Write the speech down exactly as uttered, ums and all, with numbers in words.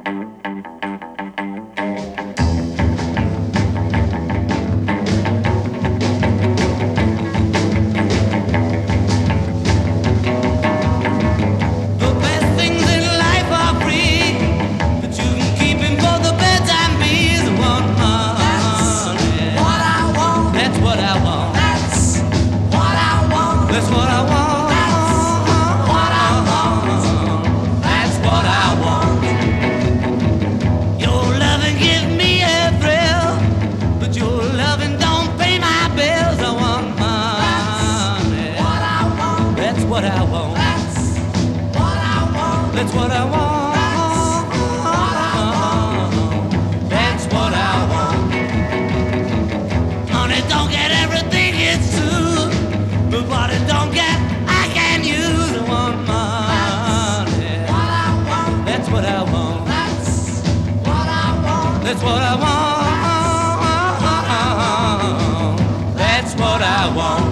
That's what I want. That's what I want. Money don't get everything it's true, but what it don't get, I can use. I want money. That's what I want. That's what I want. That's what I want. That's what I want.